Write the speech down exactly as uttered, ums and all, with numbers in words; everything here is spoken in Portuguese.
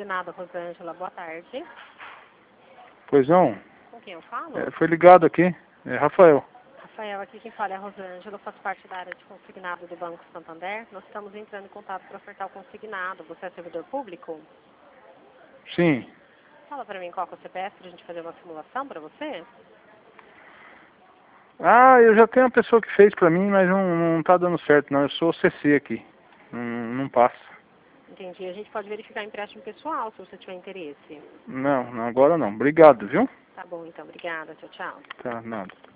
consignado, Rosângela. Boa tarde. Pois não. Com quem eu falo? É, foi ligado aqui. É Rafael. Rafael, aqui quem fala é a Rosângela. Eu faço parte da área de consignado do Banco Santander. Nós estamos entrando em contato para ofertar o consignado. Você é servidor público? Sim. Fala para mim qual que é o C P F para a gente fazer uma simulação para você. Ah, eu já tenho uma pessoa que fez pra mim, mas não, não tá dando certo não. Eu sou C C aqui. Não, não passa. Entendi. A gente pode verificar empréstimo pessoal, se você tiver interesse. Não, não, agora não. Obrigado, viu? Tá bom, então. Obrigada. Tchau, tchau. Tá, nada.